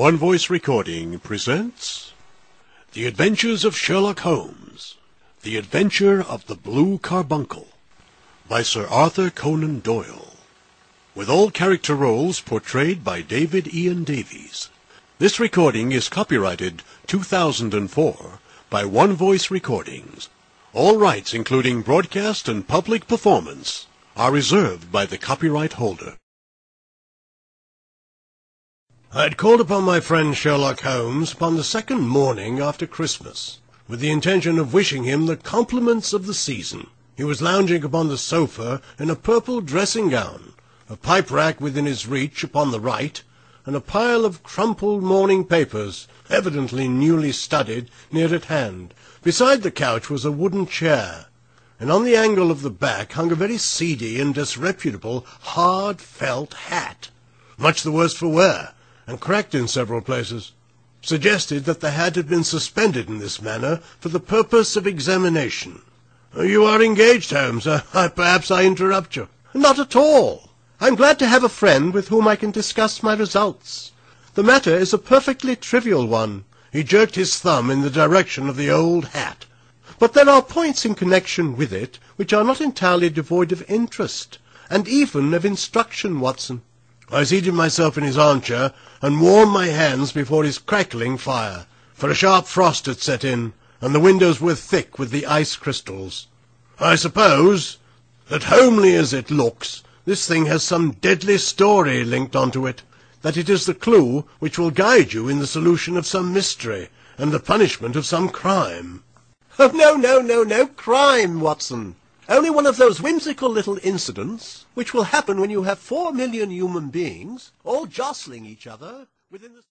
One Voice Recording presents The Adventures of Sherlock Holmes, The Adventure of the Blue Carbuncle, by Sir Arthur Conan Doyle, with all character roles portrayed by David Ian Davies. This recording is copyrighted 2004 by One Voice Recordings. All rights, including broadcast and public performance, are reserved by the copyright holder. I had called upon my friend Sherlock Holmes upon the second morning after Christmas, with the intention of wishing him the compliments of the season. He was lounging upon the sofa in a purple dressing-gown, a pipe-rack within his reach upon the right, and a pile of crumpled morning papers, evidently newly studied, near at hand. Beside the couch was a wooden chair, and on the angle of the back hung a very seedy and disreputable hard felt hat, much the worse for wear, and cracked in several places, suggested that the hat had been suspended in this manner for the purpose of examination. "You are engaged, Holmes. Perhaps I interrupt you." "Not at all. I'm glad to have a friend with whom I can discuss my results. The matter is a perfectly trivial one." He jerked his thumb in the direction of the old hat. "But there are points in connection with it which are not entirely devoid of interest, and even of instruction, Watson." I seated myself in his armchair and warmed my hands before his crackling fire, for a sharp frost had set in, and the windows were thick with the ice crystals. "I suppose that, homely as it looks, this thing has some deadly story linked onto it, that it is the clue which will guide you in the solution of some mystery and the punishment of some crime." "Oh, no crime, Watson. Only one of those whimsical little incidents which will happen when you have 4 million human beings all jostling each other within the...